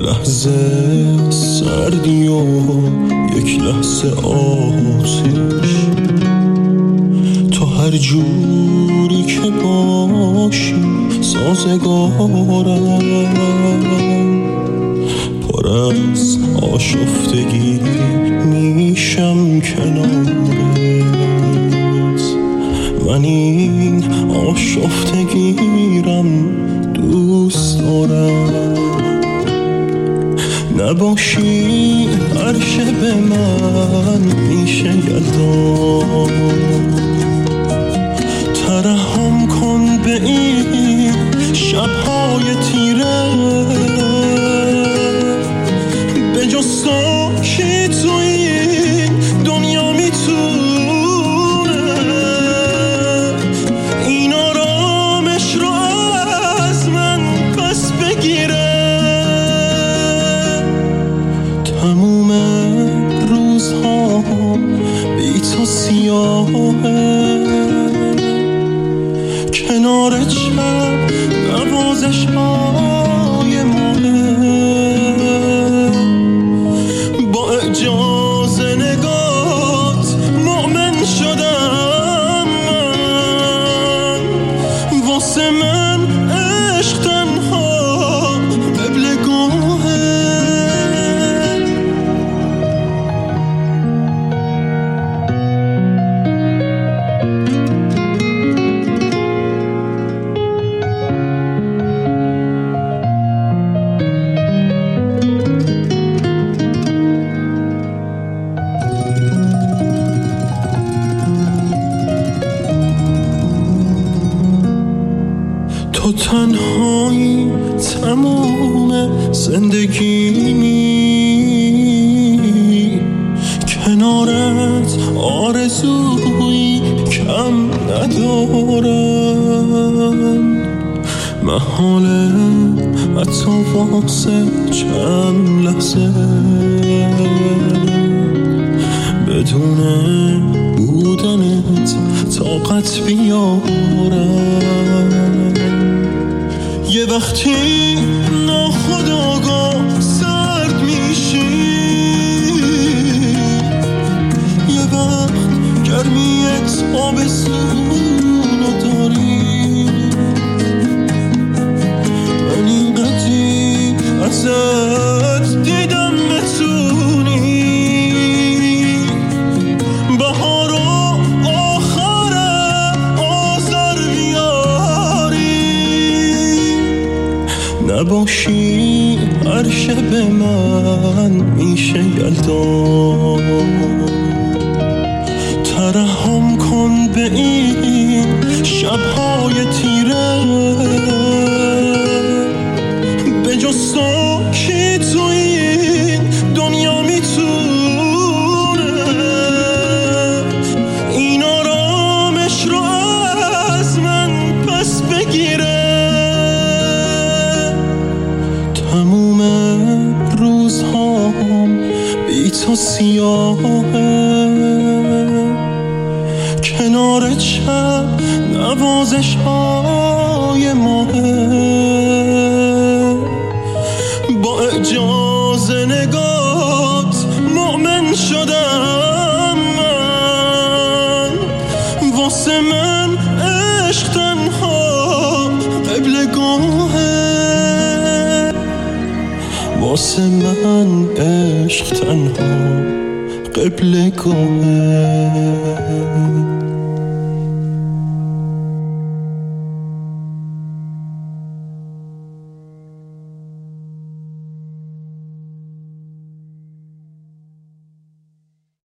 لحظه سردی و یک لحظه آتش، تو هر جوری که باشی سازگارم، پر از آشفتگی میشم کنارت، من این آشفتگیرم دوست دارم. نباشی هر شب من میشه یلدا، ترحم کن به این شبهای تیره، به جز ساکی تو این دنیا میتونه این آرامش رو از من پس بگیره. تموم روزها بی تو سیاهه، کنار چپ نوازش های ماه، با اجازه نگات مؤمن شدم من، واسه من عشق تنها قبلگاهه. تو تنهایی تموم زندگیمی، کنارت آرزوی کم ندارم، محاله حتی واسه چند لحظه بدون بودنت طاقت بیارم. یه وقتی ناخودآگاه سرد میشی، یه وقت گرمیت آبستونو داری، من اینقدری ازت دیدم بتونی بهار و آخر آذر بیاری. نباشی هر شب من میشه یلدا، ترحم کن به این شبهای تیره، به جز ساکی تو این دنیا میتونه این آرامش رو از من پس بگیره. تموم روزهام بی تو سیاهه، کنار چپ نوازش های ماه، با اجازه نگات مؤمن شدم من، واسه من عشق تنها قبلگاهه، واسه من عشق تنها قبلگاهه.